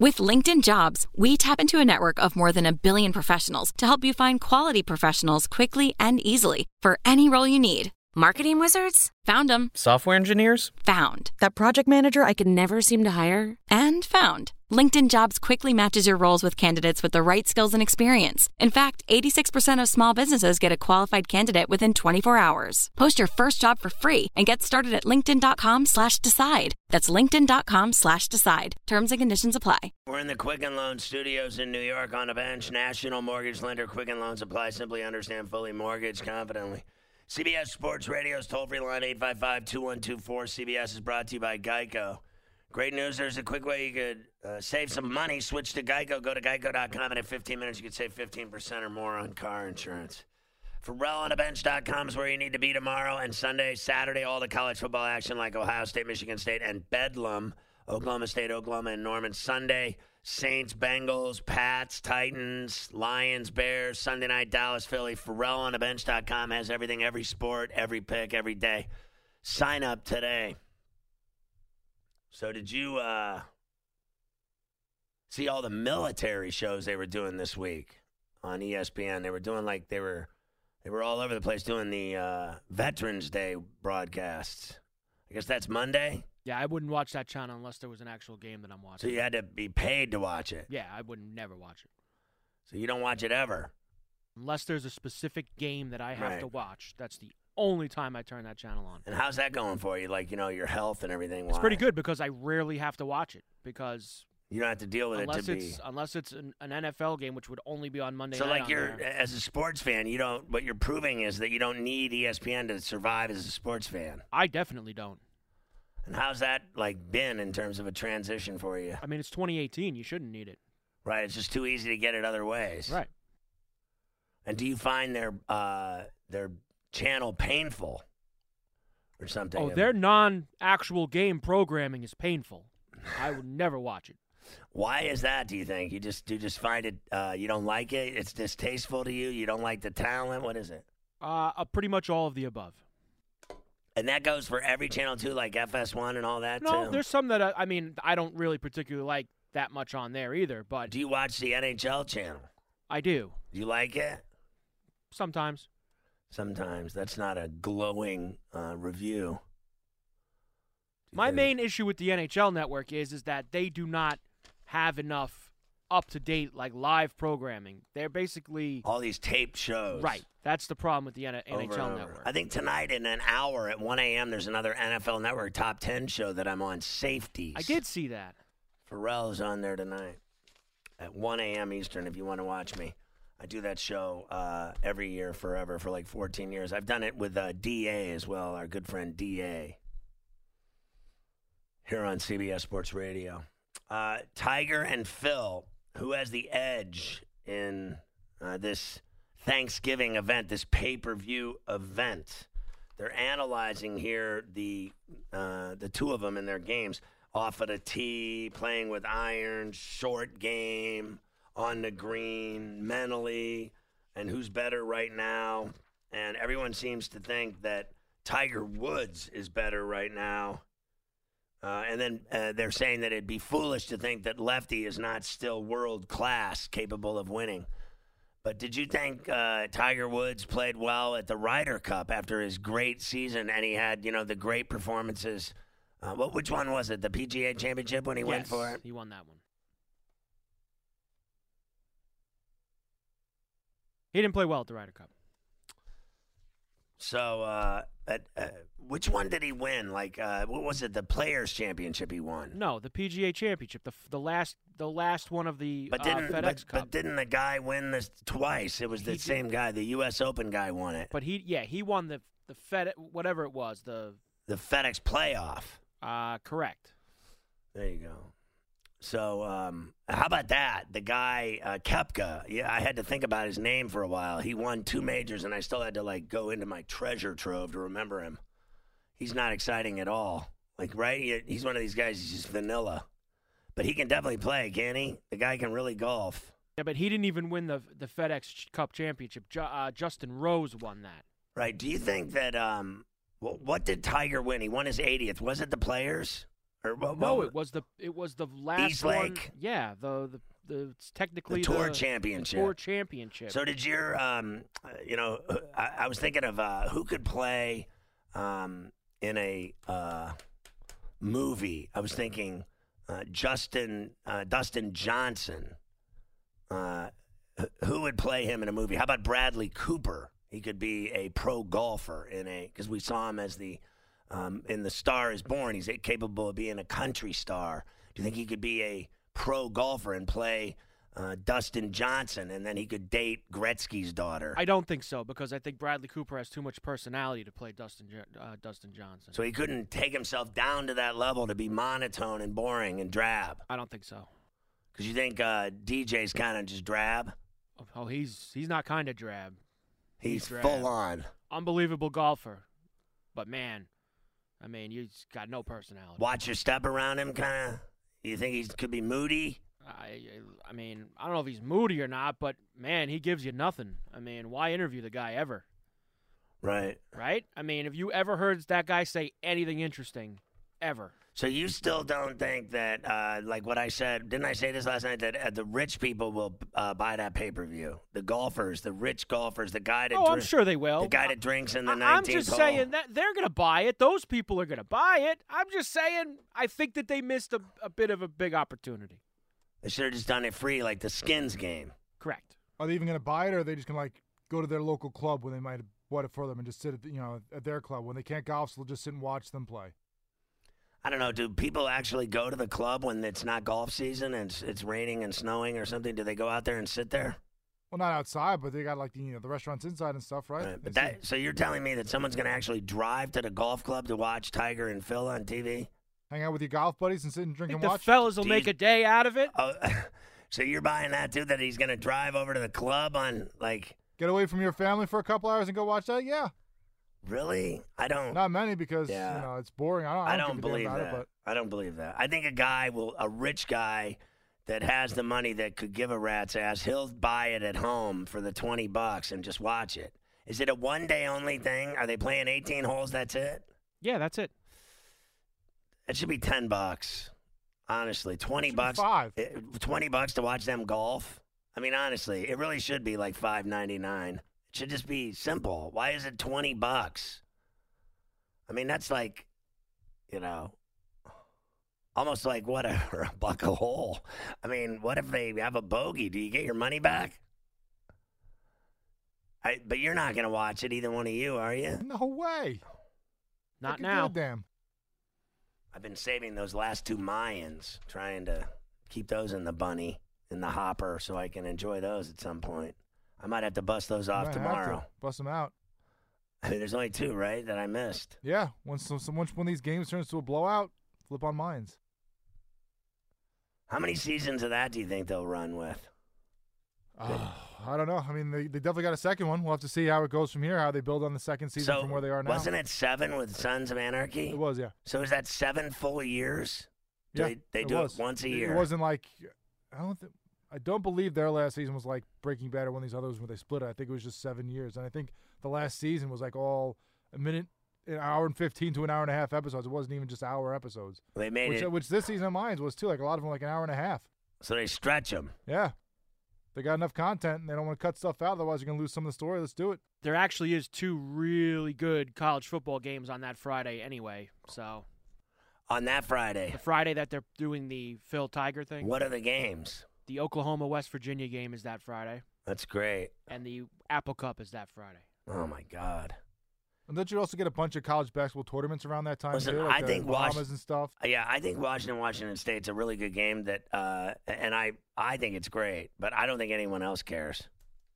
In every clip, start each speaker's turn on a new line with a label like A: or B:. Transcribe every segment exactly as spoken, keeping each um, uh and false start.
A: With LinkedIn Jobs, we tap into a network of more than a billion professionals to help you find quality professionals quickly and easily for any role you need.
B: Marketing wizards?
A: Found them.
C: Software engineers?
A: Found.
B: That project manager I could never seem to hire?
A: And found. LinkedIn Jobs quickly matches your roles with candidates with the right skills and experience. In fact, eighty-six percent of small businesses get a qualified candidate within twenty-four hours. Post your first job for free and get started at linkedin.com slash decide. That's linkedin.com slash decide. Terms and conditions apply.
D: We're in the Quicken Loans studios in New York on a bench. National Mortgage Lender. Quicken Loans apply. Simply understand, fully mortgage confidently. C B S Sports Radio's toll-free line, eight five five, two one two, four C B S is brought to you by Geico. Great news. There's a quick way you could uh, save some money. Switch to Geico. Go to geico dot com, and in fifteen minutes, you could save fifteen percent or more on car insurance. Ferrall on a bench dot com is where you need to be tomorrow and Sunday, Saturday, all the college football action like Ohio State, Michigan State, and Bedlam, Oklahoma State, Oklahoma, and Norman. Sunday, Saints, Bengals, Pats, Titans, Lions, Bears, Sunday night, Dallas, Philly. Ferrall on a bench dot com has everything, every sport, every pick, every day. Sign up today. So did you uh, see all the military shows they were doing this week on E S P N? They were doing like they were they were all over the place doing the uh, Veterans Day broadcasts. I guess that's Monday.
E: Yeah, I wouldn't watch that channel unless there was an actual game that I'm watching.
D: So you had to be paid to watch it.
E: Yeah, I would never watch it.
D: So you don't watch it ever?
E: Unless there's a specific game that I have
D: Right.
E: to watch. That's the only time I turn that channel on.
D: And how's that going for you? Like, you know, your health and everything?
E: It's
D: Why?
E: pretty good because I rarely have to watch it because
D: You don't have to deal with it
E: unless
D: to
E: it's
D: be.
E: unless it's an, an N F L game, which would only be on Monday
D: So,
E: night.
D: like,
E: on
D: you're
E: there.
D: as a sports fan, you don't. What you're proving is that you don't need E S P N to survive as a sports fan.
E: I definitely don't.
D: And how's that like been in terms of a transition for you?
E: I mean, it's twenty eighteen. You shouldn't need it.
D: Right, it's just too easy to get it other ways.
E: Right.
D: And do you find their uh, their channel painful or something?
E: Oh, their non-actual game programming is painful. I would never watch it.
D: Why is that? Do you think you just do you just find it? Uh, you don't like it? It's distasteful to you? You don't like the talent? What is it?
E: Uh, uh, pretty much all of the above.
D: And that goes for every channel too, like F S one and all that
E: No,
D: too.
E: there's some that I, I mean I don't really particularly like that much on there either. But
D: Do you watch the N H L channel?
E: I do
D: Do you like it?
E: sometimes.
D: Sometimes. That's not a glowing uh, review.
E: My
D: Yeah.
E: main issue with the N H L network is is that they do not have enough up to date like live programming. They're basically
D: All these tape shows.
E: right. That's the problem with the N-
D: Over
E: NHL
D: and over.
E: network.
D: I think tonight in an hour at one a.m. there's another N F L Network Top ten show that I'm on, Safeties.
E: I did see that.
D: Pharrell's on there tonight at one a.m. Eastern if you want to watch me. I do that show uh, every year forever for like fourteen years. I've done it with uh, D A as well, our good friend D A, here on C B S Sports Radio. Uh, Tiger and Phil, who has the edge in uh, this Thanksgiving event, this pay-per-view event? They're analyzing here the uh, the two of them in their games. Off of the tee, playing with irons, short game, on the green, mentally, and who's better right now. And everyone seems to think that Tiger Woods is better right now. Uh, and then uh, they're saying that it'd be foolish to think that Lefty is not still world-class, capable of winning. But did you think uh, Tiger Woods played well at the Ryder Cup after his great season, and he had, you know, the great performances? Uh, what, which one was it? The P G A Championship when he
E: yes,
D: went for it?
E: He won that one. He didn't play well at the Ryder Cup.
D: So, uh, at, uh, which one did he win? Like, uh, what was it? The Players Championship he won.
E: No, the P G A Championship, the the last the last one of the
D: But
E: uh,
D: didn't
E: FedEx
D: but,
E: Cup.
D: but didn't the guy win this twice? It was the
E: He
D: same
E: did.
D: guy. The U S Open guy won it.
E: But he, yeah, he won the the Fed whatever it was. The
D: The FedEx Playoff.
E: uh, correct.
D: There you go. So, um, how about that? The guy, uh, Koepka, yeah, I had to think about his name for a while. He won two majors, and I still had to, like, go into my treasure trove to remember him. He's not exciting at all. Like, right? He, he's one of these guys, he's just vanilla. But he can definitely play, can't he? The guy can really golf.
E: Yeah, but he didn't even win the the FedEx Cup Championship. Ju- uh, Justin Rose won that.
D: Right. Do you think that, um, well, what did Tiger win? He won his eightieth. Was it the Players? Or what,
E: No,
D: what,
E: it was the it was the last
D: East
E: one.
D: Lake.
E: Yeah, the the, the it's technically
D: the tour
E: the,
D: championship.
E: The tour championship.
D: So did your, um, uh, you know, I, I was thinking of uh, who could play um, in a uh, movie. I was thinking uh, Justin uh, Dustin Johnson. Uh, who would play him in a movie? How about Bradley Cooper? He could be a pro golfer in a because we saw him as the um, in The Star Is Born. He's capable of being a country star. Do you think he could be a pro golfer and play uh, Dustin Johnson, and then he could date Gretzky's daughter?
E: I don't think so because I think Bradley Cooper has too much personality to play Dustin Jo- uh, Dustin Johnson.
D: So he couldn't take himself down to that level to be monotone and boring and drab.
E: I don't think so.
D: Because you think uh, D J's kind of just drab?
E: Oh, he's he's not kind of drab.
D: He's,
E: He's drab.
D: full on.
E: Unbelievable golfer, but man, I mean, he's got no personality.
D: Watch your step around him, kind of. You think he could be moody?
E: I, I mean, I don't know if he's moody or not, but man, he gives you nothing. I mean, why interview the guy ever?
D: Right.
E: Right? I mean, have you ever heard that guy say anything interesting, ever?
D: So you still don't think that, uh, like what I said, didn't I say this last night, that uh, the rich people will uh, buy that pay-per-view? The golfers, the rich golfers, the guy that
E: Oh, I'm
D: drink-
E: sure they will.
D: the guy that drinks in the
E: I- I'm
D: nineteenth
E: just
D: hole.
E: saying that they're going to buy it. Those people are going to buy it. I'm just saying I think that they missed a, a bit of a big opportunity.
D: They should have just done it free, like the Skins game.
E: Correct.
C: Are they even going to buy it, or are they just going to like go to their local club when they might have bought it for them and just sit at the, you know at their club when they can't golf? So they'll just sit and watch them play.
D: I don't know. Do people actually go to the club when it's not golf season and it's, it's raining and snowing or something? Do they go out there and sit there?
C: Well, not outside, but they got like the, you know the restaurants inside and stuff, right?
D: Right, but
C: They see-
D: that, so you're telling me that someone's going to actually drive to the golf club to watch Tiger and Phil on T V?
C: hang out with your golf buddies and sit and
E: I
C: drink
E: think
C: and
E: the
C: watch.
E: fellas will
D: Do
E: make
D: you-
E: a day out of it.
D: Oh, so you're buying that too? That he's going to drive over to the club on like?
C: Get away from your family for a couple hours and go watch that. Yeah,
D: Really? I don't.
C: not many because
D: Yeah.
C: you know it's boring. I don't.
D: I
C: I
D: don't
C: don't, give a
D: believe
C: damn
D: that.
C: about it,
D: I don't believe that. I think a guy will, a rich guy that has the money that could give a rat's ass, he'll buy it at home for the twenty bucks and just watch it. Is it a one day only thing? Are they playing eighteen holes? That's it?
E: Yeah, that's it.
D: It should be ten bucks. Honestly, twenty
C: Should be
D: bucks.
C: five.
D: eh, Twenty bucks to watch them golf. I mean, honestly, it really should be like five ninety nine. It should just be simple. Why is it twenty bucks? I mean, that's like, you know, almost like what a, a buck a hole. I mean, what if they have a bogey? Do you get your money back? I, but you're not going to watch it, either one of you, are you?
C: No way.
E: Not
C: Fucking
E: now.
C: goddamn.
D: I've been saving those last two Mayans, trying to keep those in the bunny, in the hopper, so I can enjoy those at some point. I might have to bust those off
C: Might have
D: tomorrow.
C: to. Bust them out.
D: I mean, there's only two, right, that I missed.
C: Yeah. Once so, so once one of these games turns to a blowout, flip on mines.
D: How many seasons of that do you think they'll run with?
C: Oh, I don't know. I mean, they, they definitely got a second one. We'll have to see how it goes from here, how they build on the second season
D: so
C: from where they are now.
D: wasn't it seven with Sons of Anarchy?
C: It was, yeah.
D: So is that seven full years? Do
C: Yeah,
D: they, they
C: it
D: do
C: was.
D: it once a
C: It-
D: year.
C: It wasn't like I don't think I don't believe their last season was like Breaking Bad or one of these others where they split it. I think it was just seven years, and I think the last season was like all a minute, an hour and fifteen to an hour and a half episodes. It wasn't even just hour episodes,
D: They made
C: which,
D: it
C: which this season of mine was too. Like a lot of them, like an hour and a half.
D: so they stretch them.
C: Yeah, they got enough content, and they don't want to cut stuff out. Otherwise, you're gonna lose some of the story. Let's do it.
E: There actually is two really good college football games on that Friday anyway. So
D: On that Friday,
E: the Friday that they're doing the Phil Tiger thing,
D: what are the games?
E: the Oklahoma West Virginia game is that Friday,
D: That's great.
E: and the Apple Cup is that Friday.
D: Oh, my God.
C: And don't you also get a bunch of college basketball tournaments around that time
D: Listen,
C: too? Like
D: I
C: the
D: think
C: Bahamas
D: Wash-
C: and stuff.
D: Yeah, I think Washington, Washington State's a really good game that, uh, and I, I think it's great, but I don't think anyone else cares.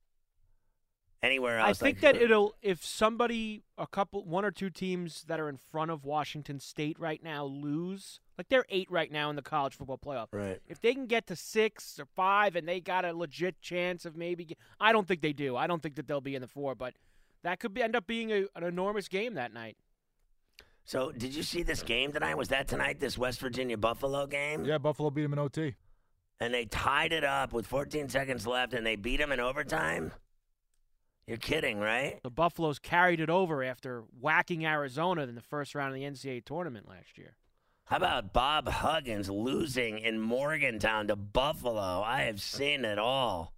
D: Anywhere
E: I
D: else,
E: think
D: like,
E: that it'll if somebody, a couple, one or two teams that are in front of Washington State right now lose, like they're eight right now in the college football playoff.
D: right.
E: If they can get to six or five and they got a legit chance of maybe, get, I don't think they do. I don't think that they'll be in the four, but that could be, end up being a, an enormous game that night.
D: So, did you see this game tonight? Was that tonight? This West Virginia Buffalo game?
C: Yeah, Buffalo beat them in O T.
D: And they tied it up with fourteen seconds left, and they beat them in overtime. You're kidding, right?
E: The Buffaloes carried it over after whacking Arizona in the first round of the N C double A tournament last year.
D: How about Bob Huggins losing in Morgantown to Buffalo? I have seen it all.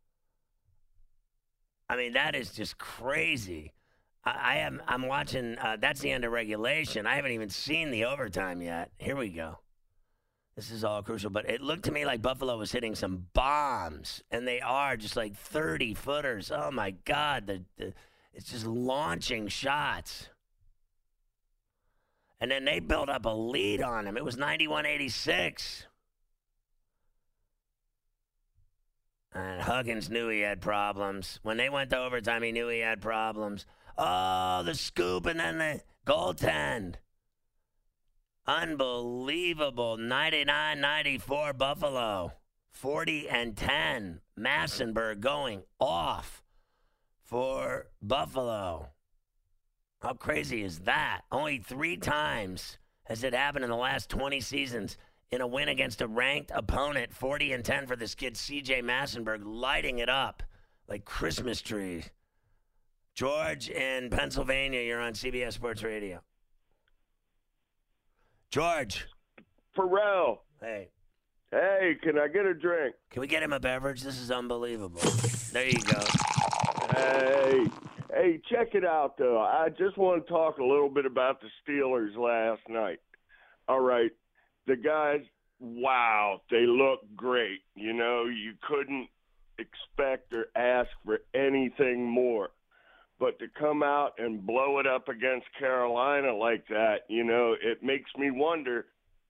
D: I mean, that is just crazy. I, I am. I'm watching. Uh, that's the end of regulation. I haven't even seen the overtime yet. Here we go. This is all crucial, but it looked to me like Buffalo was hitting some bombs, and they are just like thirty footers. Oh my God, the, the it's just launching shots. And then they built up a lead on him. It was ninety-one eighty-six. And Huggins knew he had problems. When they went to overtime, he knew he had problems. Oh, the scoop and then the goaltend. Unbelievable. ninety-nine ninety-four Buffalo. forty and ten. Massenberg going off for Buffalo. How crazy is that? Only three times has it happened in the last twenty seasons in a win against a ranked opponent. forty and ten for this kid, C J Massenberg, lighting it up like Christmas trees. George in Pennsylvania, you're on C B S Sports Radio. George.
F: Pharrell.
D: Hey.
F: Hey, can I get a drink?
D: Can we get him a beverage? This is unbelievable. There you go.
F: Hey. Hey, check it out, though. I just want to talk a little bit about the Steelers last night. All right. The guys, wow, they look great. You know, you couldn't expect or ask for anything more. But to come out and blow it up against Carolina like that, you know, it makes me wonder,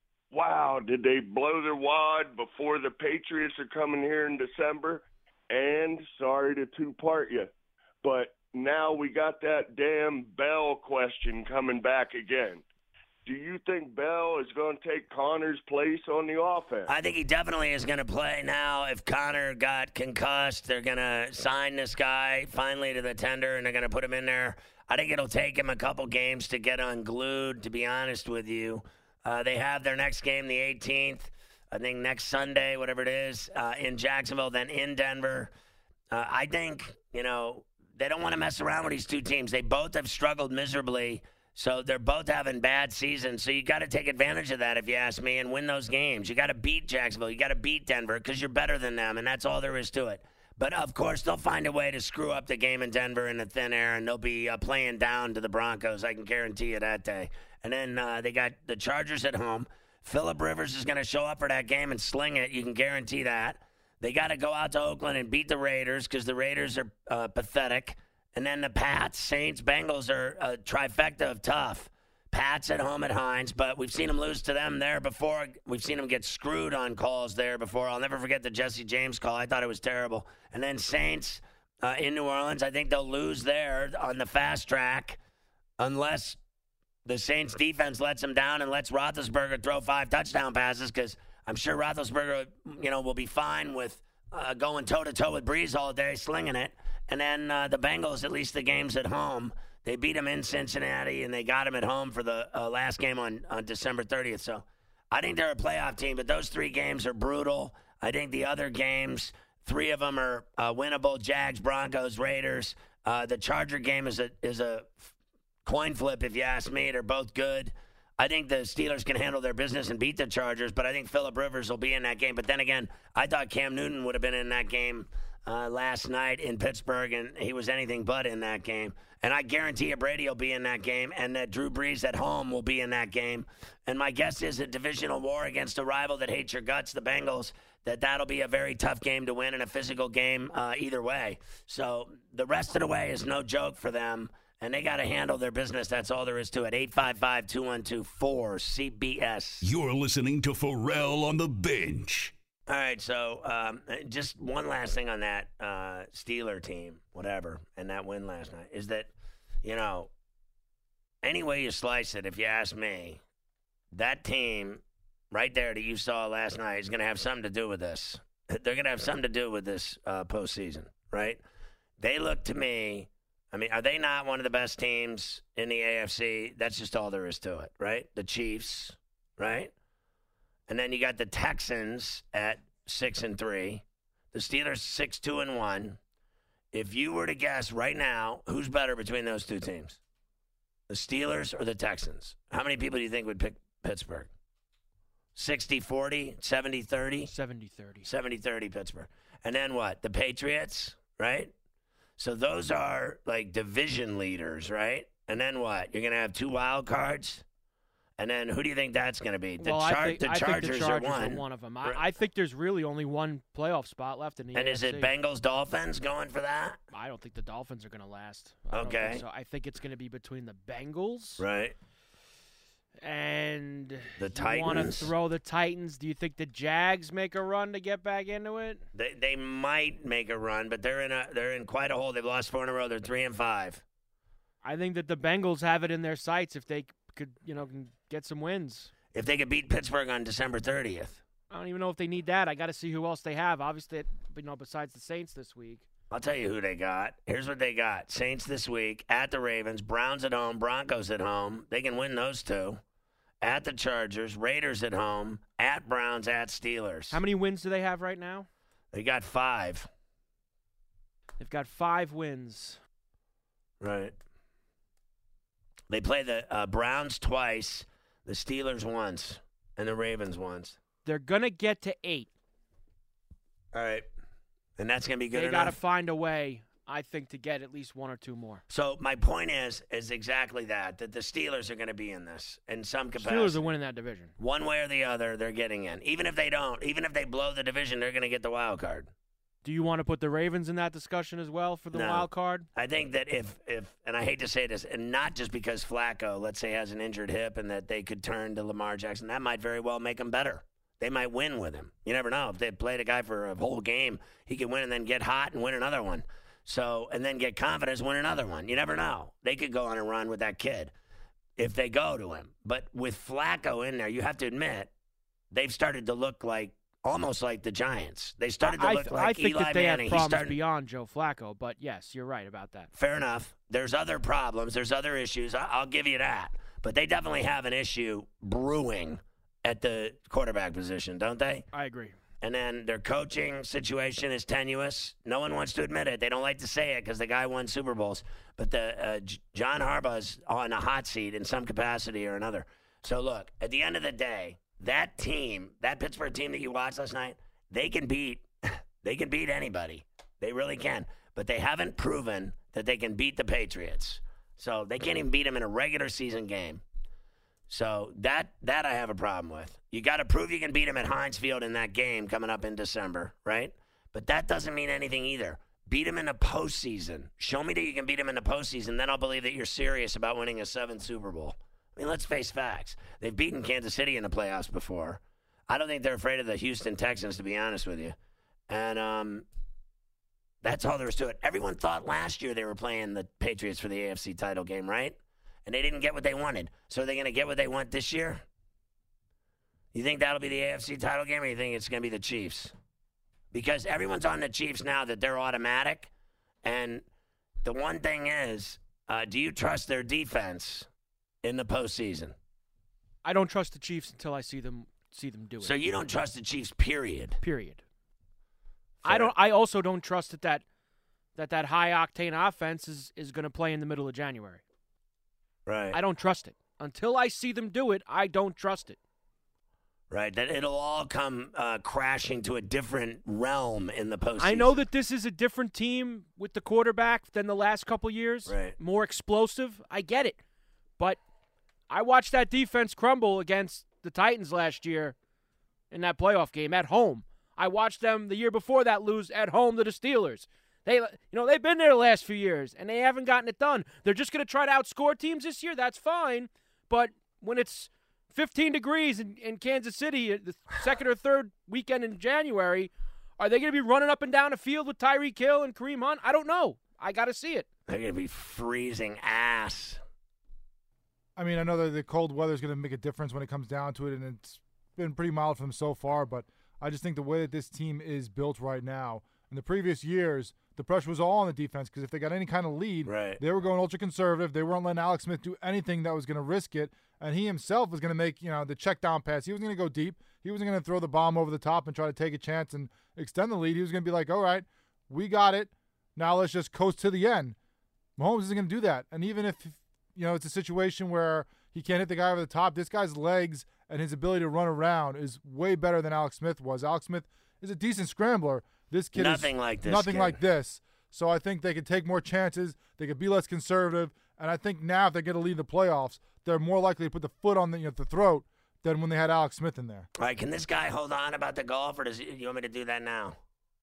F: wow, did they blow their wad before the Patriots are coming here in December? And sorry to two-part you, but now we got that damn Bell question coming back again. Do you think Bell is going to take Connor's place on the offense?
D: I think he definitely is going to play now. If Connor got concussed, they're going to sign this guy finally to the tender, and they're going to put him in there. I think it'll take him a couple games to get unglued, to be honest with you. Uh, they have their next game the eighteenth, I think next Sunday, whatever it is, uh, in Jacksonville, then in Denver. Uh, I think, you know, they don't want to mess around with these two teams. They both have struggled miserably. So they're both having bad seasons. So you got to take advantage of that, if you ask me, and win those games. You got to beat Jacksonville. You got to beat Denver because you're better than them, and that's all there is to it. But, of course, they'll find a way to screw up the game in Denver in the thin air, and they'll be uh, playing down to the Broncos. I can guarantee you that day. And then uh, they got the Chargers at home. Phillip Rivers is going to show up for that game and sling it. You can guarantee that. They got to go out to Oakland and beat the Raiders because the Raiders are uh, pathetic. And then the Pats, Saints, Bengals are a trifecta of tough. Pats at home at Hines, but we've seen them lose to them there before. We've seen them get screwed on calls there before. I'll never forget the Jesse James call. I thought it was terrible. And then Saints uh, in New Orleans, I think they'll lose there on the fast track unless the Saints defense lets them down and lets Roethlisberger throw five touchdown passes, because I'm sure Roethlisberger, you know, will be fine with uh, going toe-to-toe with Breeze all day, slinging it. And then uh, the Bengals, at least the game's at home. They beat them in Cincinnati, and they got them at home for the uh, last game on, on December thirtieth. So I think they're a playoff team, but those three games are brutal. I think the other games, three of them are uh, winnable: Jags, Broncos, Raiders. Uh, the Charger game is a is a coin flip, if you ask me. They're both good. I think the Steelers can handle their business and beat the Chargers, but I think Phillip Rivers will be in that game. But then again, I thought Cam Newton would have been in that game Uh, last night in Pittsburgh, and he was anything but in that game. And I guarantee you Brady will be in that game, and that Drew Brees at home will be in that game. And my guess is a divisional war against a rival that hates your guts, the Bengals, that that'll be a very tough game to win and a physical game uh, either way. So the rest of the way is no joke for them, and they got to handle their business. That's all there is to it. eight five five, two one two, four C B S.
G: You're listening to Pharrell on the Bench.
D: All right, so um, just one last thing on that uh, Steeler team, whatever, and that win last night, is that, you know, any way you slice it, if you ask me, that team right there that you saw last night is going to have something to do with this. They're going to have something to do with this uh, postseason, right? They look to me, I mean, are they not one of the best teams in the A F C? That's just all there is to it, right? The Chiefs, right? And then you got the Texans at six and three, the Steelers six two and one. If you were to guess right now, who's better between those two teams, the Steelers or the Texans? How many people do you think would pick Pittsburgh? sixty forty, seventy thirty?
E: seventy thirty.
D: seventy thirty Pittsburgh. And then what? The Patriots, right? So those are like division leaders, right? And then what? You're going to have two wild cards? And then who do you think that's going to be? The,
E: well,
D: Char-
E: I think,
D: the
E: I
D: Chargers,
E: think the Chargers
D: are one.
E: are one of them. I, I think there's really only one playoff spot left in the
D: And
E: A F C.
D: is it Bengals Dolphins going for that?
E: I don't think the Dolphins are going to last. I don't
D: Okay.
E: think so I think it's going to be between the Bengals
D: Right.
E: and
D: The
E: you want to
D: Titans.
E: throw the Titans. Do you think the Jags make a run to get back into it?
D: They they might make a run, but they're in a they're in quite a hole. They've lost four in a row. They're three and five.
E: I think that the Bengals have it in their sights if they could, you know, can get some wins.
D: If they could beat Pittsburgh on December thirtieth.
E: I don't even know if they need that. I got to see who else they have. Obviously, you know, besides the Saints this week.
D: I'll tell you who they got. Here's what they got. Saints this week, at the Ravens, Browns at home, Broncos at home. They can win those two. At the Chargers, Raiders at home, at Browns, at Steelers.
E: How many wins do they have right now?
D: They got five.
E: They've got five wins.
D: Right. They play the uh, Browns twice, the Steelers once, and the Ravens once.
E: They're going to get to eight.
D: All right. And that's going to be good
E: They got to
D: enough?
E: find a way, I think, to get at least one or two more.
D: So my point is, is exactly that, that the Steelers are going to be in this in some capacity.
E: Steelers are winning that division.
D: One way or the other, they're getting in. Even if they don't, even if they blow the division, they're going to get the wild card.
E: Do you want to put the Ravens in that discussion as well for the
D: No.
E: wild card?
D: I think that if, if, and I hate to say this, and not just because Flacco, let's say, has an injured hip and that they could turn to Lamar Jackson, that might very well make them better. They might win with him. You never know. If they played a guy for a whole game, he could win and then get hot and win another one. So, and then get confidence, win another one. You never know. They could go on a run with that kid if they go to him. But with Flacco in there, you have to admit, they've started to look like, almost like the Giants. They started to
E: I,
D: look
E: th-
D: like
E: I think
D: Eli
E: that they
D: Manning.
E: have
D: He
E: problems
D: started-
E: beyond Joe Flacco, but yes, you're right about that.
D: Fair enough. There's other problems. There's other issues. I- I'll give you that. But they definitely have an issue brewing at the quarterback position, don't they?
E: I agree.
D: And then their coaching situation is tenuous. No one wants to admit it. They don't like to say it because the guy won Super Bowls. But the uh, J- John Harbaugh's on a hot seat in some capacity or another. So, look, at the end of the day, that team, that Pittsburgh team that you watched last night, they can beat they can beat anybody. They really can. But they haven't proven that they can beat the Patriots. So they can't even beat them in a regular season game. So that that I have a problem with. You got to prove you can beat them at Heinz Field in that game coming up in December, right? But that doesn't mean anything either. Beat them in the postseason. Show me that you can beat them in the postseason, then I'll believe that you're serious about winning a seventh Super Bowl. I mean, let's face facts. They've beaten Kansas City in the playoffs before. I don't think they're afraid of the Houston Texans, to be honest with you. And um, that's all there is to it. Everyone thought last year they were playing the Patriots for the A F C title game, right? And they didn't get what they wanted. So are they going to get what they want this year? You think that'll be the A F C title game, or you think it's going to be the Chiefs? Because everyone's on the Chiefs now that they're automatic. And the one thing is, uh, do you trust their defense in the postseason?
E: I don't trust the Chiefs until I see them see them do it.
D: So you don't trust the Chiefs, period.
E: Period.
D: Fair.
E: I don't. I also don't trust that that that, that high octane offense is, is going to play in the middle of January.
D: Right.
E: I don't trust it until I see them do it. I don't trust it.
D: Right. That it'll all come uh, crashing to a different realm in the postseason.
E: I know that this is a different team with the quarterback than the last couple years.
D: Right.
E: More explosive. I get it, but I watched that defense crumble against the Titans last year in that playoff game at home. I watched them the year before that lose at home to the Steelers. They, you know, they've been there the last few years, and they haven't gotten it done. They're just going to try to outscore teams this year. That's fine. But when it's fifteen degrees in, in Kansas City, the second or third weekend in January, are they going to be running up and down the field with Tyreek Hill and Kareem Hunt? I don't know. I got to see it.
D: They're going to be freezing ass.
C: I mean, I know that the cold weather is going to make a difference when it comes down to it, and it's been pretty mild for them so far, but I just think the way that this team is built right now, in the previous years, the pressure was all on the defense because if they got any kind of lead,
D: right.
C: they were going ultra-conservative. They weren't letting Alex Smith do anything that was going to risk it, and he himself was going to make, you know, the check-down pass. He was going to go deep. He wasn't going to throw the bomb over the top and try to take a chance and extend the lead. He was going to be like, all right, we got it. Now let's just coast to the end. Mahomes isn't going to do that, and even if, you know, it's a situation where he can't hit the guy over the top. This guy's legs and his ability to run around is way better than Alex Smith was. Alex Smith is a decent scrambler. This kid
D: nothing
C: is
D: like this.
C: Nothing
D: kid.
C: like this. So I think they could take more chances. They could be less conservative. And I think now if they get to lead the playoffs, they're more likely to put the foot on the, you know, the throat than when they had Alex Smith in there.
D: All right, can this guy hold on about the golf, or does he, you want me to do that now?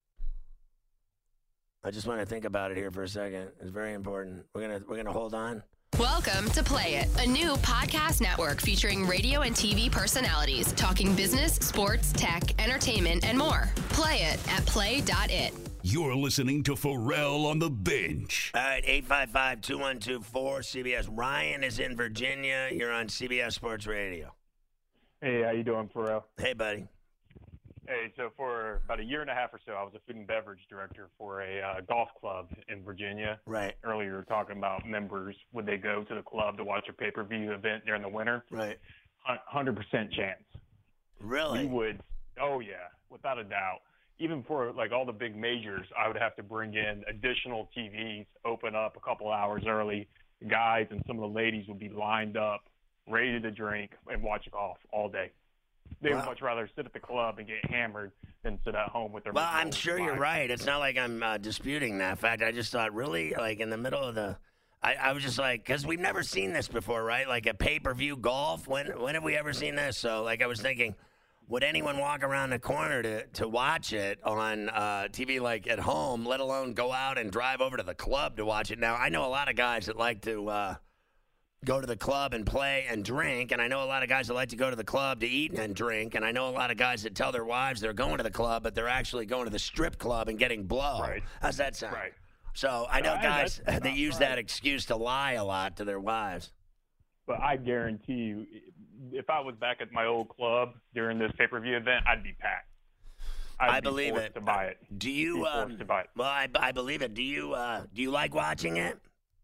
D: I just want to think about it here for a second. It's very important. We're gonna we're gonna hold on.
H: Welcome to Play It, a new podcast network featuring radio and T V personalities talking business, sports, tech, entertainment, and more. Play it at play dot it.
G: You're listening to Pharrell on the Bench.
D: All right, eight five five, two one two, four, C B S. Ryan is in Virginia. You're on C B S Sports Radio.
I: Hey, how you doing, Pharrell?
D: Hey, buddy.
I: Hey, so for about a year and a half or so, I was a food and beverage director for a uh, golf club in Virginia.
D: Right.
I: Earlier, you were talking about members, would they go to the club to watch a pay-per-view event during the winter?
D: Right.
I: one hundred percent chance.
D: Really?
I: We would, oh, yeah, without a doubt. Even for, like, all the big majors, I would have to bring in additional T Vs, open up a couple hours early. The guys and some of the ladies would be lined up, ready to drink, and watch golf all day. They
D: wow.
I: would much rather sit at the club and get hammered than sit at home with their.
D: Well, I'm sure you're right. It's not like I'm uh, disputing that fact. I just thought, really, like in the middle of the, I, I was just like, because we've never seen this before, right? Like a pay-per-view golf. When when have we ever seen this? So, like, I was thinking, would anyone walk around the corner to to watch it on uh, T V, like at home, let alone go out and drive over to the club to watch it? Now, I know a lot of guys that like to. Uh, go to the club and play and drink, and I know a lot of guys that like to go to the club to eat and drink, and I know a lot of guys that tell their wives they're going to the club, but they're actually going to the strip club and getting blow.
I: Right.
D: How's that sound?
I: Right.
D: So I know
I: I,
D: guys
I: that's
D: that use
I: right.
D: that excuse to lie a lot to their wives.
I: But I guarantee you, if I was back at my old club during this pay-per-view event, I'd be packed. I'd
D: I
I: be
D: believe
I: forced
D: it.
I: To buy it.
D: Do you?
I: Be forced
D: Um,
I: to buy it.
D: well, I, I believe it. Do you? Uh, do you like watching it?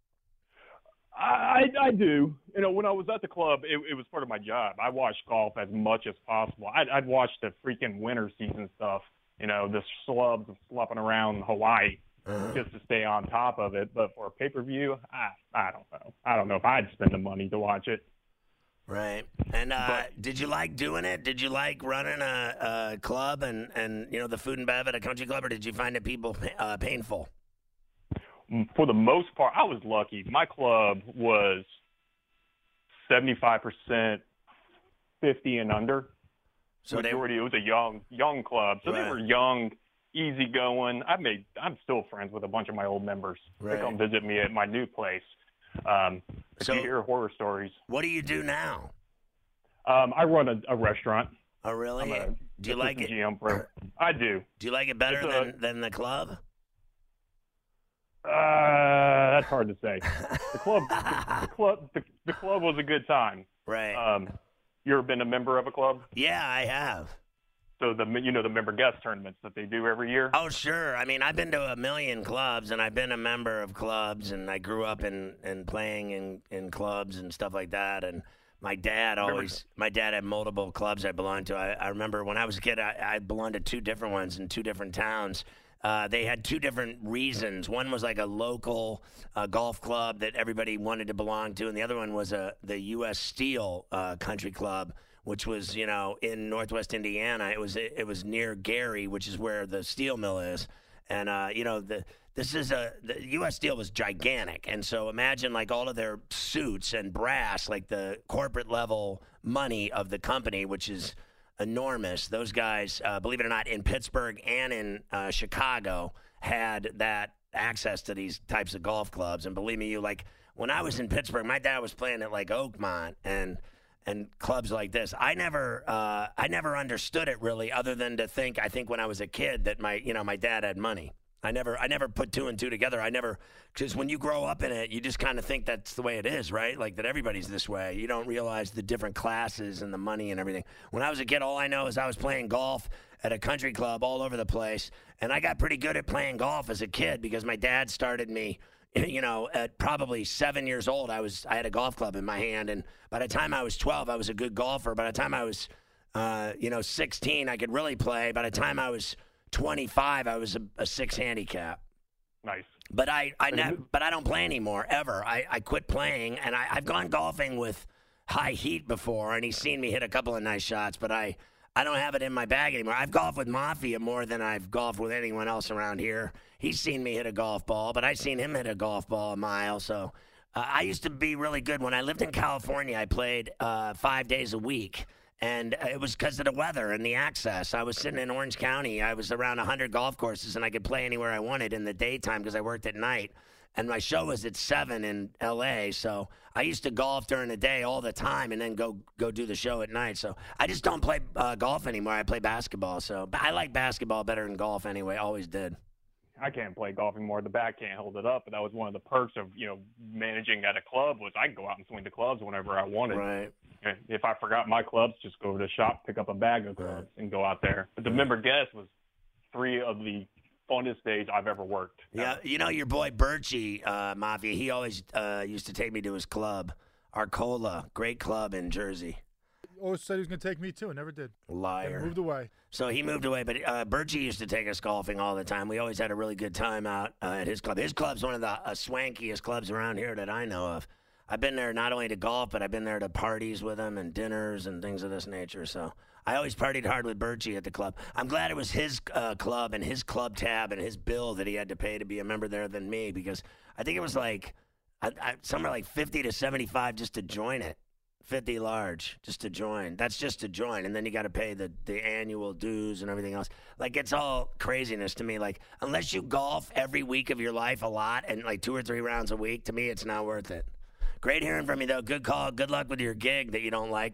I: I, I do. You know, when I was at the club, it, it was part of my job. I watched golf as much as possible. I'd, I'd watch the freaking winter season stuff, you know, the slubs slopping around Hawaii uh-huh. just to stay on top of it. But for a pay-per-view, I, I don't know. I don't know if I'd spend the money to watch it.
D: Right. And uh,
I: But-
D: did you like doing it? Did you like running a, a club and, and, you know, the food and bev at a country club, or did you find it people uh, painful?
I: For the most part, I was lucky. My club was seventy-five percent fifty and under.
D: So
I: Majority,
D: they,
I: it was a young young club. So
D: Right.
I: they were young, easygoing. I made I'm still friends with a bunch of my old members.
D: Right.
I: They come visit me at my new place. Um, if
D: So-
I: you hear horror stories.
D: what do you do now?
I: Um, I run a, a restaurant.
D: Oh, really?
I: I'm a
D: do you like
I: assistant
D: it?
I: G M for, I do.
D: Do you like it better
I: It's a-
D: than, than the club?
I: Uh, that's hard to say. The club, the, the club, the, the club was a good time.
D: Right.
I: Um, you ever been a member of a club?
D: yeah, I have.
I: So the you know the member guest tournaments that they do every year.
D: Oh, sure. I mean, I've been to a million clubs, and I've been a member of clubs, and I grew up in, in playing in, in clubs and stuff like that. And my dad always, my dad had multiple clubs I belonged to. I, I remember when I was a kid, I, I belonged to two different ones in two different towns. Uh, they had two different reasons. One was like a local uh, golf club that everybody wanted to belong to, and the other one was a the U S Steel uh, Country Club, which was, you know, in Northwest Indiana. It was it was near Gary, which is where the steel mill is. And uh, you know, the this is a the U S Steel was gigantic, and so imagine like all of their suits and brass, like the corporate level money of the company, which is enormous. Those guys, uh, believe it or not, in Pittsburgh and in uh, Chicago had that access to these types of golf clubs. And believe me, you like when I was in Pittsburgh, my dad was playing at like Oakmont and and clubs like this. I never uh, I never understood it really, other than to think I think when I was a kid that my you know my dad had money. I never I never put two and two together. I never, because when you grow up in it, you just kind of think that's the way it is, right? Like that everybody's this way. You don't realize the different classes and the money and everything. When I was a kid, all I know is I was playing golf at a country club all over the place, and I got pretty good at playing golf as a kid because my dad started me. You know, at probably seven years old, I was I had a golf club in my hand, and by the time I was twelve, I was a good golfer. By the time I was, uh, you know, sixteen, I could really play. By the time I was twenty-five, I was a, a six handicap.
I: Nice.
D: But I, I ne- but I don't play anymore ever. I, I quit playing, and I, I've gone golfing with high heat before, and he's seen me hit a couple of nice shots, but I, I don't have it in my bag anymore. I've golfed with Mafia more than I've golfed with anyone else around here. He's seen me hit a golf ball, but I've seen him hit a golf ball a mile. So uh, I used to be really good. When I lived in California, I played uh, five days a week. And it was because of the weather and the access. I was sitting in Orange County. I was around one hundred golf courses, and I could play anywhere I wanted in the daytime because I worked at night. And my show was at seven in L A, so I used to golf during the day all the time and then go go do the show at night. So I just don't play uh, golf anymore. I play basketball. So but I like basketball better than golf anyway. Always did.
I: I can't play golf anymore. The back can't hold it up. But that was one of the perks of, you know, managing at a club was I could go out and swing the clubs whenever I wanted.
D: Right.
I: If I forgot my clubs, just go to the shop, pick up a bag of clubs, right. and go out there. But the member guest was three of the funnest days I've ever worked.
D: Yeah,
I: ever.
D: You know your boy Birchie, uh, Mafia, he always uh, used to take me to his club, Arcola, great club in Jersey.
C: Always said he was going to take me, too, and never did.
D: Liar.
C: And moved away.
D: So he moved away, but uh, Birchie used to take us golfing all the time. We always had a really good time out uh, at his club. His club's one of the uh, swankiest clubs around here that I know of. I've been there not only to golf, but I've been there to parties with him and dinners and things of this nature. So I always partied hard with Birchie at the club. I'm glad it was his uh, club and his club tab and his bill that he had to pay to be a member there than me, because I think it was like I, I, somewhere like fifty to seventy-five just to join it. fifty large just to join. That's just to join. And then you got to pay the, the annual dues and everything else. Like, it's all craziness to me. Like, unless you golf every week of your life a lot and like two or three rounds a week, to me, it's not worth it. Great hearing from you, though. Good call. Good luck with your gig that you don't like.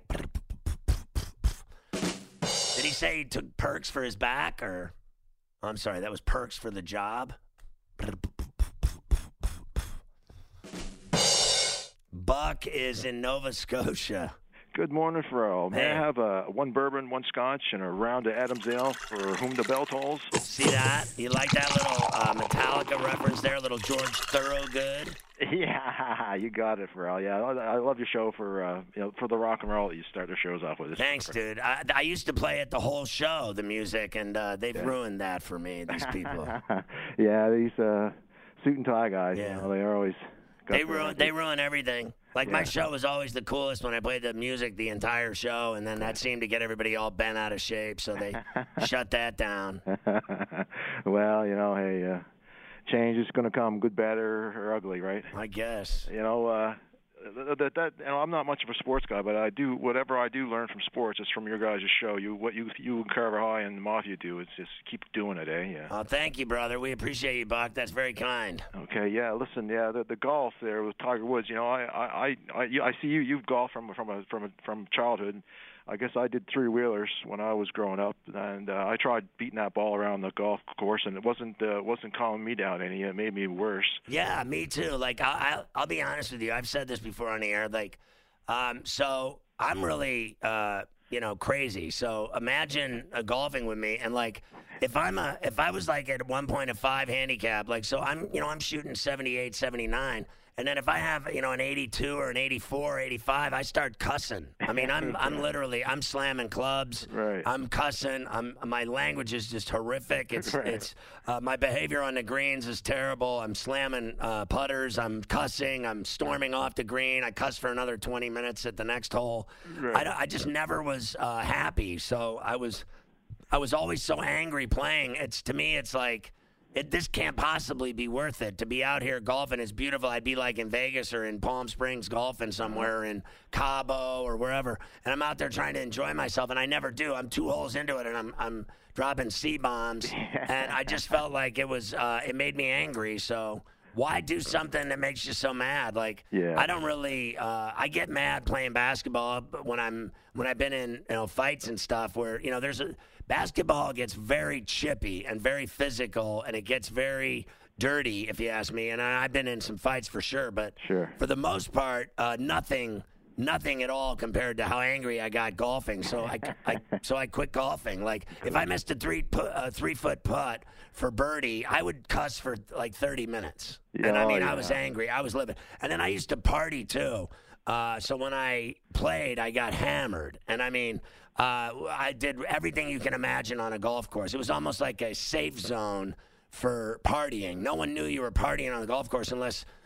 D: Did he say he took perks for his back? Or, oh, I'm sorry, that was perks for the job? Buck is in Nova Scotia.
J: Good morning, Pharrell. May
D: Hey.
J: I have uh, one bourbon, one scotch, and a round of Adam's Ale for whom the bell tolls?
D: See that? You like that little uh, Metallica reference there? Little George Thorogood?
J: Yeah, you got it, Pharrell. Yeah, I, I love your show for uh, you know for the rock and roll that you start the shows off with. It's
D: Thanks,
J: perfect.
D: dude. I, I used to play it the whole show, the music, and uh, they've
J: Yeah.
D: ruined that for me, these people.
J: Yeah, these uh, suit and tie guys,
D: Yeah.
J: you know, they are always... got
D: They
J: their-
D: ruin, they ruin everything. Like, my
J: Yeah.
D: show was always the coolest when I played the music the entire show, and then that seemed to get everybody all bent out of shape, so they shut that down.
J: Well, you know, hey, uh, change is going to come, good, bad, or, or ugly, right?
D: I guess.
J: You know, uh, that, that, you know, I'm not much of a sports guy, but I do whatever I do learn from sports is from your guys' show. You what you you and Carver High and Mafia do. It's just keep doing it, eh? Yeah.
D: Oh, thank you, brother. We appreciate you, Buck. That's very kind.
J: Okay, yeah. Listen, yeah, the, the golf there with Tiger Woods. You know, I I I, I, I see you. You've golfed from from a, from a, from childhood. I guess I did three wheelers when I was growing up, and uh, I tried beating that ball around the golf course, and it wasn't uh, wasn't calming me down any. It made me worse.
D: Yeah, me too. Like, I, I'll, I'll be honest with you. I've said this before on the air. Like, um, so I'm really, uh, you know, crazy. So imagine uh, golfing with me, and like, if I'm a, if I was like at one point a five handicap, like, so I'm, you know, I'm shooting seventy-eight, seventy-nine. And then if I have, you know, an eighty-two or an eighty-four, eighty-five, I start cussing. I mean, I'm I'm literally, I'm slamming clubs.
J: Right.
D: I'm cussing. I'm my language is just horrific. It's
J: Right.
D: it's uh, my behavior on the greens is terrible. I'm slamming uh, putters. I'm cussing. I'm storming off the green. I cuss for another twenty minutes at the next hole.
J: Right.
D: I, I just never was uh, happy. So I was I was always so angry playing. It's to me, it's like. It, this can't possibly be worth it. To be out here golfing is beautiful. I'd be like in Vegas or in Palm Springs golfing somewhere in Cabo or wherever, and I'm out there trying to enjoy myself, and I never do. I'm two holes into it, and I'm I'm dropping C-bombs, and I just felt like it was uh, it made me angry. So why do something that makes you so mad? Like,
J: Yeah.
D: I don't really. Uh, I get mad playing basketball, but when I'm when I've been in you know fights and stuff where you know there's a basketball gets very chippy and very physical, and it gets very dirty, if you ask me. And I, I've been in some fights for sure, but
J: Sure.
D: for the most part, uh, nothing, nothing at all compared to how angry I got golfing. So I, I so I quit golfing. Like if I missed a three pu- uh, three foot putt for birdie, I would cuss for like thirty minutes. And I
J: Oh,
D: mean, I
J: yeah.
D: was angry. I was livid. And then I used to party too. Uh, so when I played, I got hammered. And I mean, uh, I did everything you can imagine on a golf course. It was almost like a safe zone for partying. No one knew you were partying on the golf course unless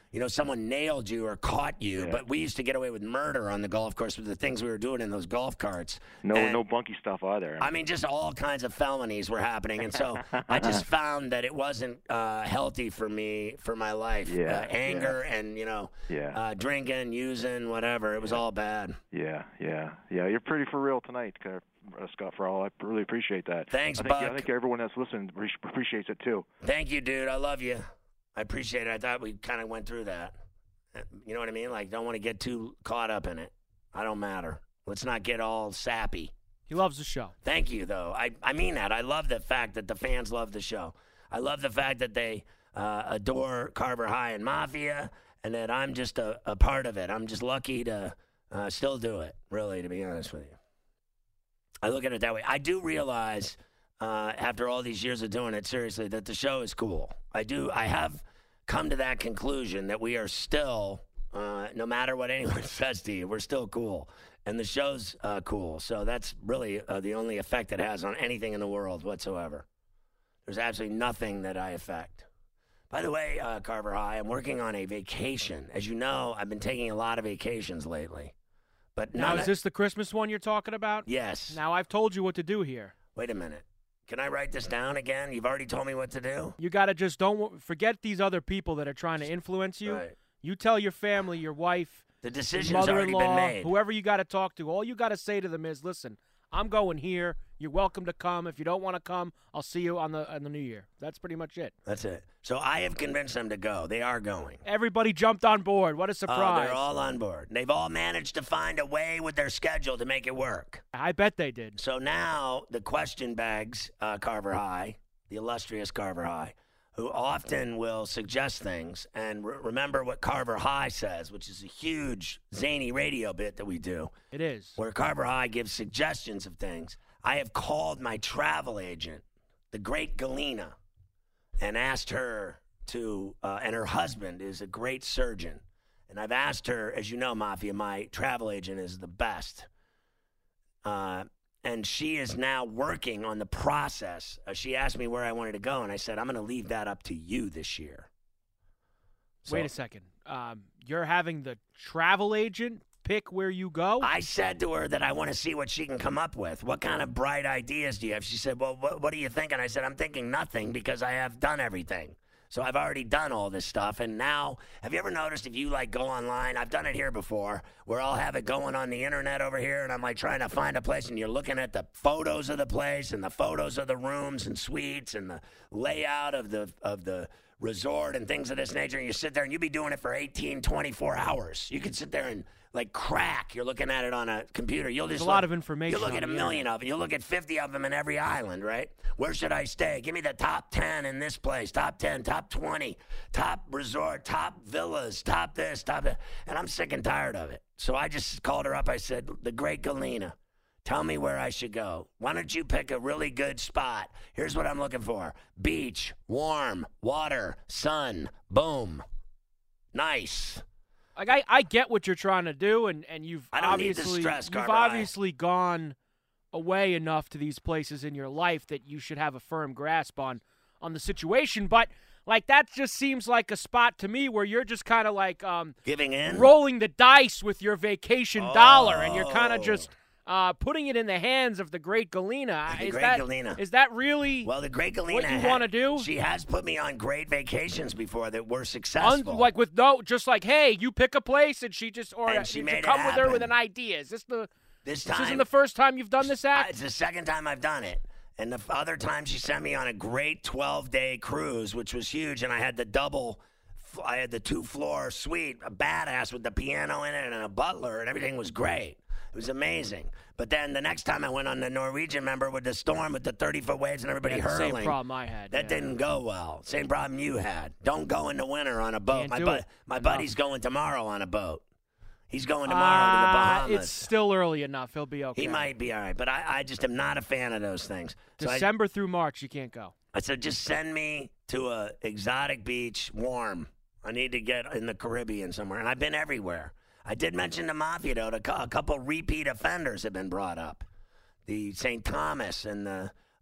D: you know, someone nailed you or caught you.
J: Yeah.
D: But we used to get away with murder on the golf course with the things we were doing in those golf carts.
J: No,
D: And,
J: no bunky stuff either.
D: I mean, just all kinds of felonies were happening, and so I just found that it wasn't uh, healthy for me for my life.
J: Yeah,
D: uh, anger
J: yeah.
D: and you know,
J: Yeah.
D: uh, drinking, using, whatever. It was all bad.
J: Yeah, yeah, yeah. You're pretty for real tonight, uh, Scott Farrell. I really appreciate that.
D: Thanks,
J: I think,
D: Buck.
J: I think everyone that's listening re- appreciates it too.
D: Thank you, dude. I love you. I appreciate it. I thought we kind of went through that. You know what I mean? Like, don't want to get too caught up in it. I don't matter. Let's not get all sappy.
E: He loves the show.
D: Thank you, though. I, I mean that. I love the fact that the fans love the show. I love the fact that they uh, adore Carver High and Mafia, and that I'm just a, a part of it. I'm just lucky to uh, still do it, really, to be honest with you. I look at it that way. I do realize, uh, after all these years of doing it, seriously, that the show is cool. I do. I have come to that conclusion that we are still, uh, no matter what anyone says to you, we're still cool. And the show's uh, cool. So that's really uh, the only effect it has on anything in the world whatsoever. There's absolutely nothing that I affect. By the way, uh, Carver High, I'm working on a vacation. As you know, I've been taking a lot of vacations lately. But
E: Now,
D: none
E: is
D: of-
E: this the Christmas one you're talking about?
D: Yes.
E: Now, I've told you what to do here.
D: Wait a minute. Can I write this down again? You've already told me what to do?
E: You got to just don't forget these other people that are trying to influence you.
D: Right.
E: You tell your family, your wife,
D: The
E: your
D: decision's already
E: mother-in-law,
D: been made.
E: whoever you got to talk to. All you got to say to them is, listen, I'm going here. You're welcome to come. If you don't want to come, I'll see you on the on the new year. That's pretty much it.
D: That's it. So I have convinced them to go. They are going.
E: Everybody jumped on board. What a
D: Oh,
E: surprise.
D: they're all on board. They've all managed to find a way with their schedule to make it work.
E: I bet they did.
D: So now the question begs uh, Carver High, the illustrious Carver High, who often will suggest things. And re- remember what Carver High says, which is a huge zany radio bit that we do.
E: It is.
D: Where Carver High gives suggestions of things. I have called my travel agent, the great Galena, and asked her to, uh, and her husband is a great surgeon. And I've asked her, as you know, Mafia, my travel agent is the best. Uh, and she is now working on the process. Uh, she asked me where I wanted to go, and I said, I'm going to leave that up to you this year. So-
E: Wait a second. Um, you're having the travel agent pick where you go?
D: I said to her that I want to see what she can come up with. What kind of bright ideas do you have? She said, well, what, what are you thinking? I said, I'm thinking nothing because I have done everything. So I've already done all this stuff. And now, have you ever noticed if you, like, go online? I've done it here before, where I'll have it going on the internet over here, and I'm, like, trying to find a place, and you're looking at the photos of the place and the photos of the rooms and suites and the layout of the of the resort and things of this nature, and you sit there, and you be doing it for eighteen, twenty-four hours. You could sit there and, like, crack. You're looking at it on a computer. You'll
E: There's
D: just
E: a lot
D: look-
E: of information
D: You look
E: on
D: at a
E: the
D: million
E: internet.
D: of them. You look at fifty of them in every island, right? Where should I stay? Give me the top ten in this place, top ten, top twenty, top resort, top villas, top this, top that. And I'm sick and tired of it. So I just called her up. I said, the great Galena, tell me where I should go. Why don't you pick a really good spot? Here's what I'm looking for. Beach, warm, water, sun, boom. Nice.
E: Like I, I get what you're trying to do, and, and you've
D: I don't need the
E: obviously
D: stress,
E: you've
D: Carver.
E: obviously gone away enough to these places in your life that you should have a firm grasp on on the situation. But like that just seems like a spot to me where you're just kind of like um,
D: Giving in?
E: rolling the dice with your vacation dollar, and you're kind of
D: Oh.
E: just uh, putting it in the hands of the great Galena.
D: The
E: is
D: great
E: that,
D: Galena.
E: Is that really
D: Well, the great Galena.
E: what you
D: had-
E: want to do?
D: She has put me on great vacations before that were
E: Un-
D: successful.
E: like with no, just like, hey, you pick a place, and she just or
D: And she
E: you
D: made it
E: come with her with
D: happen.
E: an idea. Is this the
D: this
E: this
D: time,
E: isn't the first time you've done this
D: I-
E: act?
D: it's the second time I've done it. And the f- other time she sent me on a great twelve-day cruise, which was huge, and I had the double, f- I had the two-floor suite, a badass with the piano in it and a butler, and everything was great. It was amazing. But then the next time I went on the Norwegian, member with the storm with the thirty-foot waves and everybody
E: Yeah, the
D: hurling.
E: same problem I had.
D: That
E: yeah.
D: didn't go well. Same problem you had. Don't go in the winter on a boat.
E: Can't
D: my
E: do
D: bu-
E: it.
D: my
E: Enough.
D: buddy's going tomorrow on a boat. He's going tomorrow to the
E: Uh,
D: Bahamas.
E: It's still early enough. He'll be okay.
D: He might be all right, but I, I just am not a fan of those things. So I,
E: December through March, you can't go.
D: I said, just send me to a exotic beach, warm. I need to get in the Caribbean somewhere, and I've been everywhere. I did mention the Mafia, though. A cou- a couple repeat offenders have been brought up. The Saint Thomas and the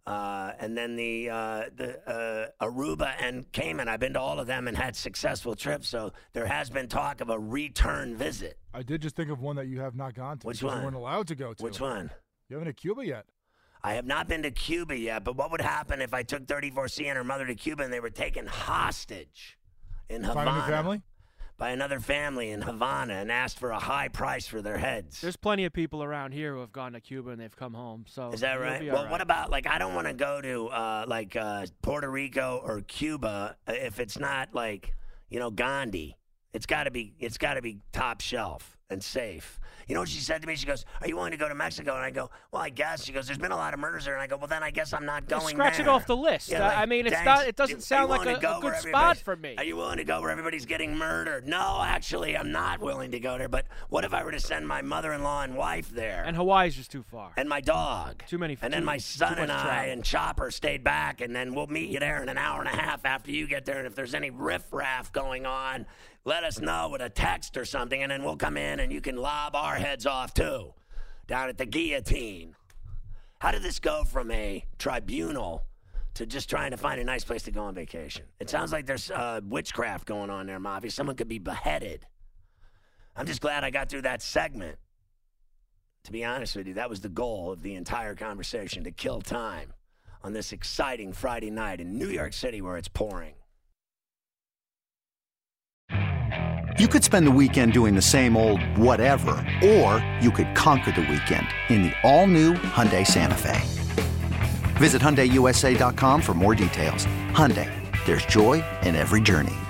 D: Uh, and then the uh, the uh, Aruba and Cayman. I've been to all of them and had successful trips. So there has been talk of a return visit.
C: I did just think of one that you have not gone to.
D: Which
C: because
D: one?
C: You weren't allowed to go to.
D: Which one?
C: You haven't been to Cuba yet.
D: I have not been to Cuba yet, but what would happen if I took thirty-four C and her mother to Cuba and they were taken hostage in Havana?
C: Find a new family?
D: By another family in Havana and asked for a high price for their heads.
E: There's plenty of people around here who have gone to Cuba and they've come home. So
D: is that right? Well,
E: right.
D: What about, like, I don't want to go to, uh, like, uh, Puerto Rico or Cuba if it's not, like, you know, Gandhi. It's got to be, it's got to be top shelf and safe. You know what she said to me? She goes, "Are you willing to go to Mexico?" And I go, "Well, I guess." She goes, "There's been a lot of murders there." And I go, "Well, then I guess I'm not going
E: Just scratch
D: there."
E: it off the list.
D: Yeah,
E: Uh,
D: like,
E: I mean, it's
D: thanks.
E: not. It doesn't
D: Are
E: sound
D: you
E: like
D: willing
E: a,
D: to go
E: a
D: where
E: good spot
D: everybody's-
E: for me.
D: Are you willing to go where everybody's getting murdered? No, actually, I'm not willing to go there. But what if I were to send my mother-in-law and wife there?
E: And Hawaii's just too far.
D: And my dog.
E: Too many.
D: And
E: too,
D: then my son
E: too
D: and
E: much
D: I
E: travel.
D: and Chopper stayed back, and then we'll meet you there in an hour and a half after you get there. And if there's any riffraff going on, let us know with a text or something, and then we'll come in and you can lob our heads off too, down at the guillotine. How did this go from a tribunal to just trying to find a nice place to go on vacation? It sounds like there's uh, witchcraft going on there, Mafia. Someone could be beheaded. I'm just glad I got through that segment. To be honest with you, that was the goal of the entire conversation, to kill time on this exciting Friday night in New York City where it's pouring.
K: You could spend the weekend doing the same old whatever, or you could conquer the weekend in the all-new Hyundai Santa Fe. Visit Hyundai U S A dot com for more details. Hyundai, there's joy in every journey.